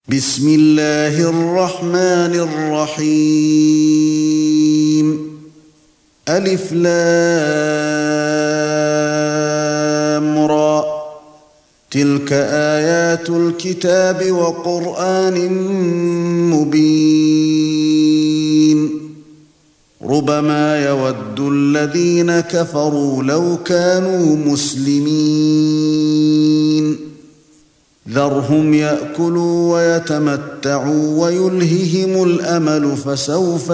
بسم الله الرحمن الرحيم ألف لام را تلك آيات الكتاب وقرآن مبين ربما يود الذين كفروا لو كانوا مسلمين ذرهم يأكلوا ويتمتعوا ويلههم الأمل فسوف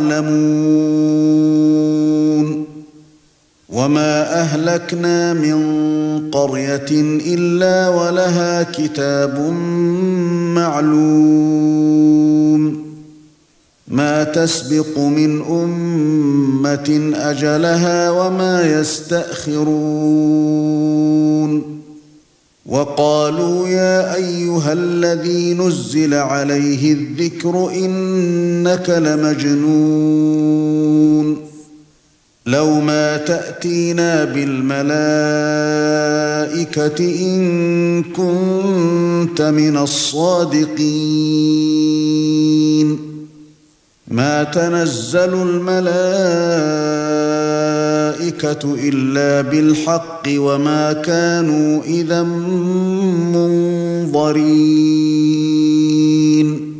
يعلمون وما أهلكنا من قرية إلا ولها كتاب معلوم ما تسبق من أمة أجلها وما يستأخرون وقالوا يا أيها الذي نزل عليه الذكر إنك لمجنون لو ما تأتينا بالملائكة إن كنت من الصادقين ما تنزل الملائكة إلا بالحق وما كانوا إذا منظرين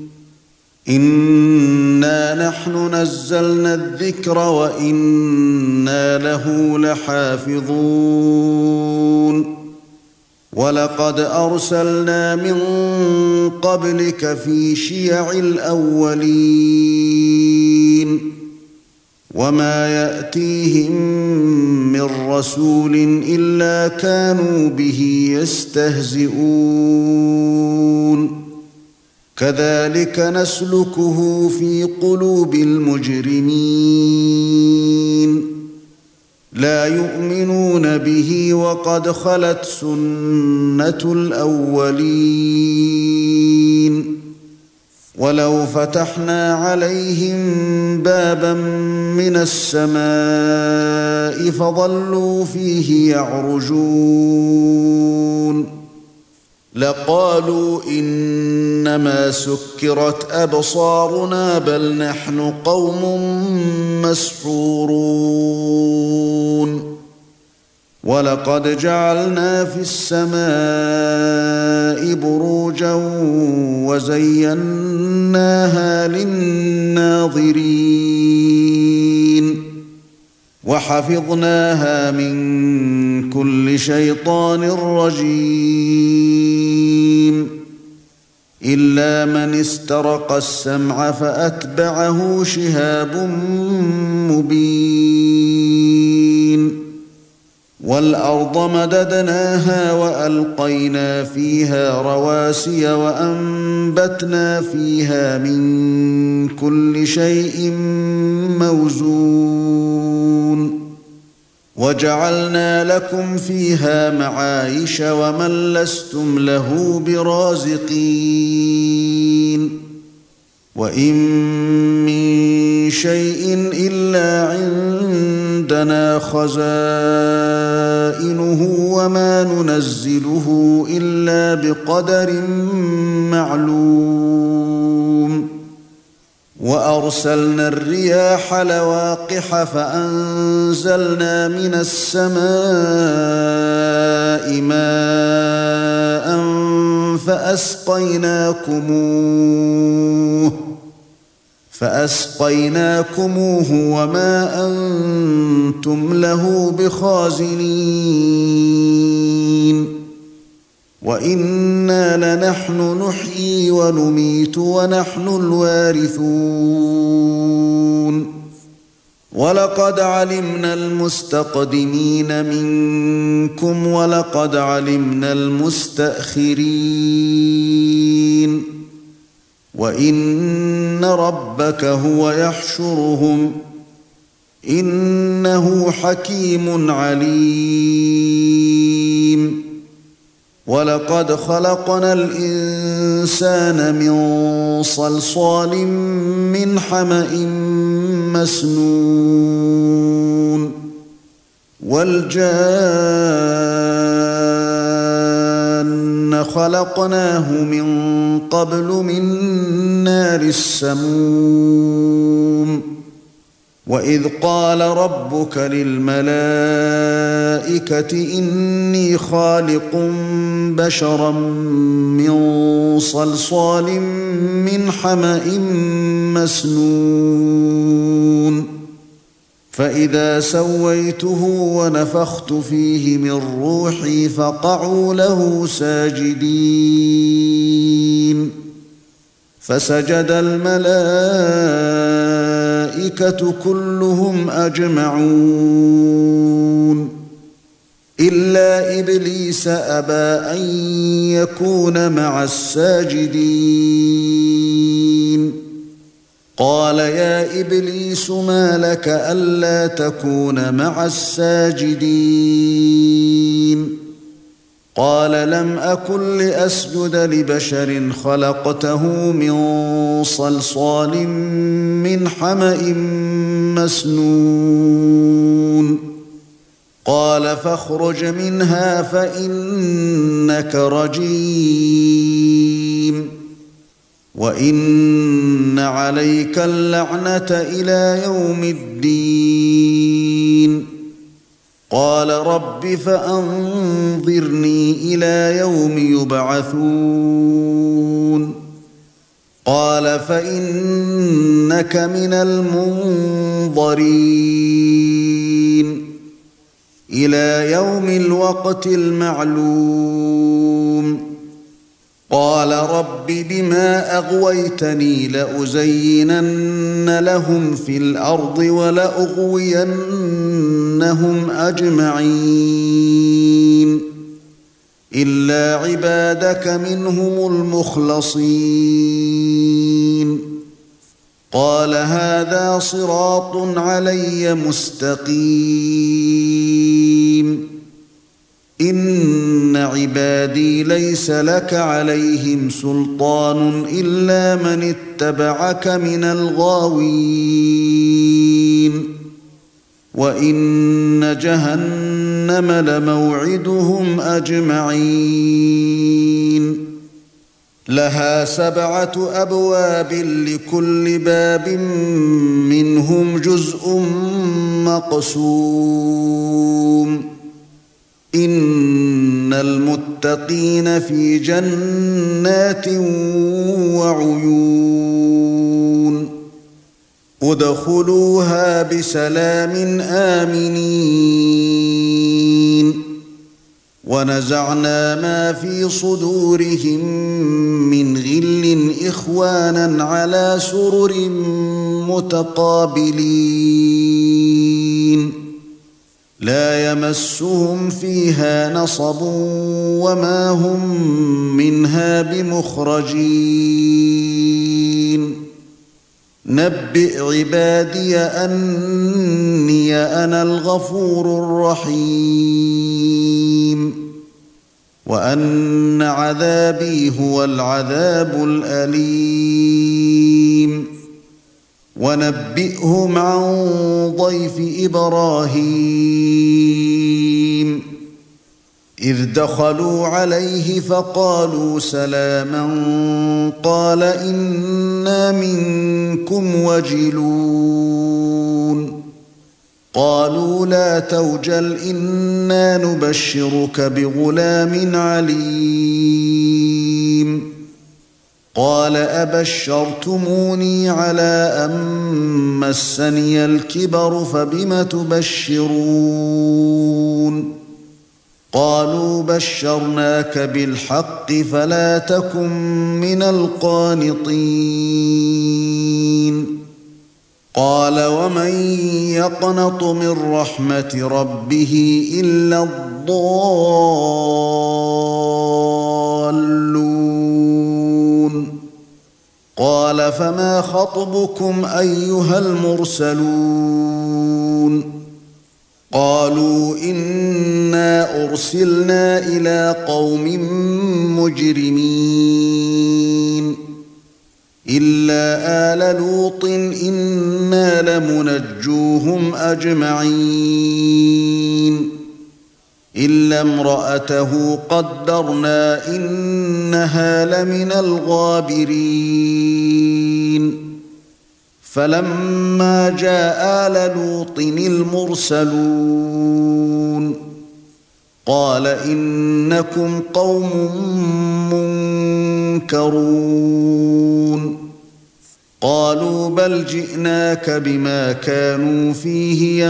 إنا نحن نزلنا الذكر وإنا له لحافظون ولقد أرسلنا من قبلك في شيع الأولين وما يأتيهم من رسول إلا كانوا به يستهزئون كذلك نسلكه في قلوب المجرمين لا يؤمنون به وقد خلت سنة الأولين ولو فتحنا عليهم بابا من السماء فظلوا فيه يعرجون لقالوا إنما سكرت أبصارنا بل نحن قوم مسحورون ولقد جعلنا في السماء بروجا وزيناها للناظرين وحفظناها من كل شيطان رجيم إلا من استرق السمع فأتبعه شهاب مبين والأرض مددناها وألقينا فيها رواسي وأنبتنا فيها من كل شيء موزون وجعلنا لكم فيها معايش ومن لستم له برازقين وإن من شيء إلا عندنا خزائنه وما ننزله إلا بقدر معلوم وأرسلنا الرياح لواقح فأنزلنا من السماء ماء فأسقيناكموه وما أنتم له بخازنين وإنا لنحن نحيي ونميت ونحن الوارثون ولقد علمنا المستقدمين منكم ولقد علمنا المستأخرين وإن ربك هو يحشرهم إنه حكيم عليم ولقد خلقنا الإنسان من صلصال من حمأ مسنون والجان خلقناه من قبل من نار السموم وإذ قال ربك للملائكة إني خالق بشرا من صلصال من حمأ مسنون فإذا سويته ونفخت فيه من روحي فقعوا له ساجدين فسجد الملائكة كلهم أجمعون إلا إبليس أبى أن يكون مع الساجدين قال يا إبليس ما لك ألا تكون مع الساجدين قال لم أكن لأسجد لبشر خلقته من صلصال من حمأ مسنون قال فاخرج منها فإنك رجيم وإن عليك اللعنة إلى يوم الدين قال رب فأنظرني إلى يوم يبعثون قال فإنك من المنظرين إلى يوم الوقت المعلوم قال رب بما أغويتني لأزينن لهم في الأرض ولأغوينهم أجمعين إلا عبادك منهم المخلصين قال هذا صراط علي مستقيم إن عبادي ليس لك عليهم سلطان إلا من اتبعك من الغاوين وإن جهنم لموعدهم أجمعين لها 7 أبواب لكل باب منهم جزء مقسوم إن المتقين في جنات وعيون ادخلوها بسلام آمنين ونزعنا ما في صدورهم من غل إخوانا على سرر متقابلين لا يمسهم فيها نصب وما هم منها بمخرجين نبئ عبادي أني أنا الغفور الرحيم وأن عذابي هو العذاب الأليم ونبئهم عن ضيف إبراهيم إذ دخلوا عليه فقالوا سلاما قال إنا منكم وجلون قالوا لا توجل إنا نبشرك بغلام عليم قال أبشرتموني على أن مسني الكبر فبم تبشرون قالوا بشرناك بالحق فلا تكن من القانطين قال ومن يقنط من رحمة ربه إلا الضالون قال فما خطبكم أيها المرسلون قالوا إنا أرسلنا إلى قوم مجرمين إلا آل لوط إنا لمنجوهم أجمعين إلا امرأته قدرنا إنها لمن الغابرين فلما جاء آل لوط المرسلون قال إنكم قوم منكرون قالوا بل جئناك بما كانوا فيه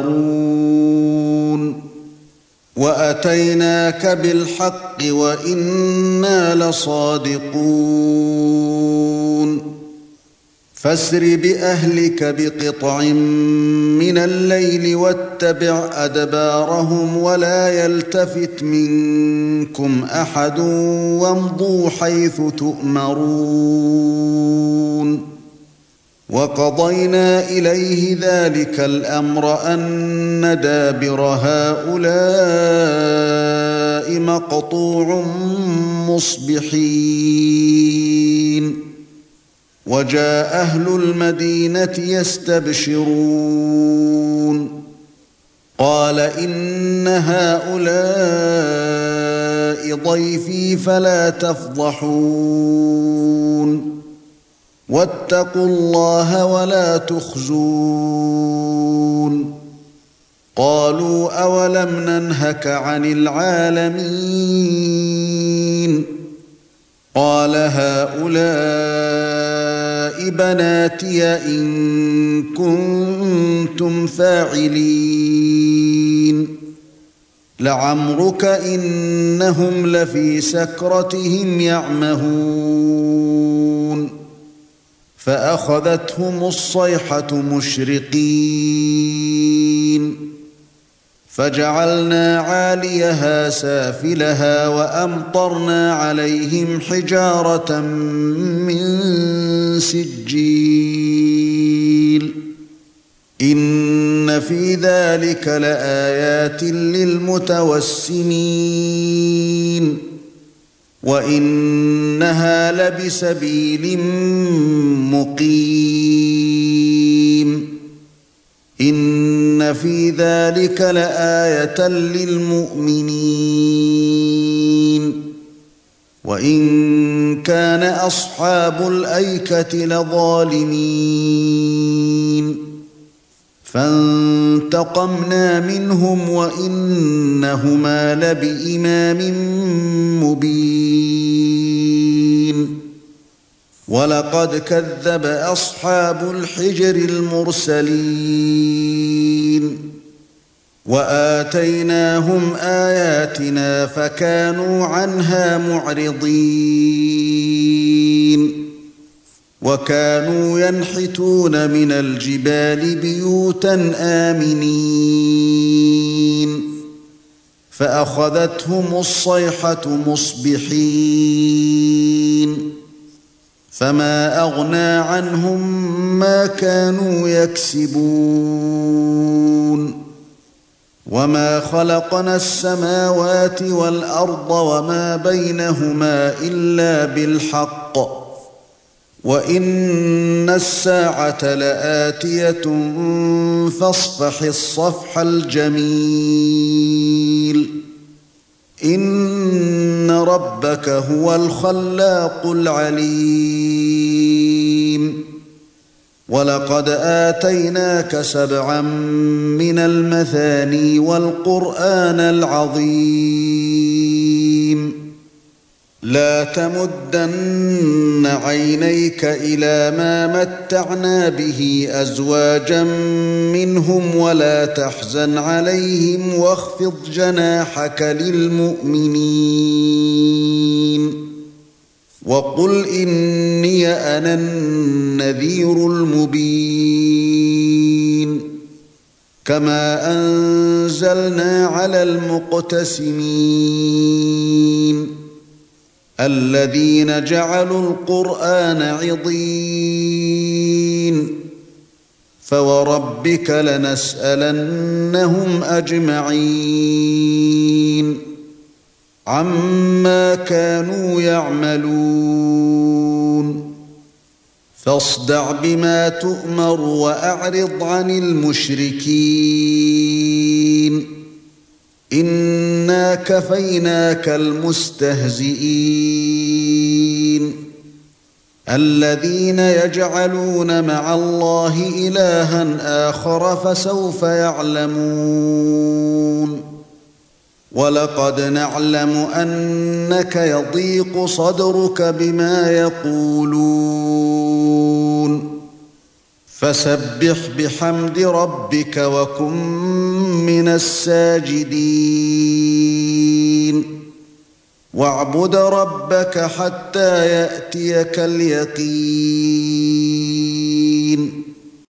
يمترون وأتيناك بالحق وإنا لصادقون فاسر بأهلك بقطع من الليل واتبع أدبارهم ولا يلتفت منكم أحد وامضوا حيث تؤمرون وقضينا إليه ذلك الأمر أن دابر هؤلاء مقطوع مصبحين وجاء أهل المدينة يستبشرون قال إن هؤلاء ضيفي فلا تفضحون واتقوا الله ولا تخزون قالوا أولم ننهك عن العالمين قال هؤلاء بناتي إن كنتم فاعلين لعمرك إنهم لفي سكرتهم يعمهون فأخذتهم الصيحة مشرقين فجعلنا عاليها سافلها وأمطرنا عليهم حجارة من سجيل إن في ذلك لآيات للمتوسمين وإنها لبسبيل مقيم إن في ذلك لآية للمؤمنين وإن كان أصحاب الأيكة لظالمين فانتقمنا منهم وإنهما لبإمام مبين ولقد كذب أصحاب الحجر المرسلين وآتيناهم آياتنا فكانوا عنها معرضين وكانوا ينحتون من الجبال بيوتا آمنين فأخذتهم الصيحة مصبحين فما أغنى عنهم ما كانوا يكسبون وما خلقنا السماوات والأرض وما بينهما إلا بالحق وإن الساعة لآتية فاصفح الصفح الجميل إن ربك هو الخلاق العليم ولقد آتيناك 7 من المثاني والقرآن العظيم لا تمدن عينيك إلى ما متعنا به أزواجا منهم ولا تحزن عليهم واخفض جناحك للمؤمنين وقل إني أنا النذير المبين كما أنزلنا على المقتسمين الذين جعلوا القرآن عضين فوربك لنسألنهم أجمعين عما كانوا يعملون فاصدع بما تؤمر وأعرض عن المشركين إِنَّا كَفَيْنَاكَ الْمُسْتَهْزِئِينَ الَّذِينَ يَجْعَلُونَ مَعَ اللَّهِ إِلَٰهًا آخَرَ فَسَوْفَ يَعْلَمُونَ وَلَقَدْ نَعْلَمُ أَنَّكَ يَضِيقُ صَدْرُكَ بِمَا يَقُولُونَ فَسَبِّحْ بِحَمْدِ رَبِّكَ وَكُن مِّنَ السَّاجِدِينَ وَاعْبُدْ رَبَّكَ حَتَّى يَأْتِيَكَ الْيَقِينُ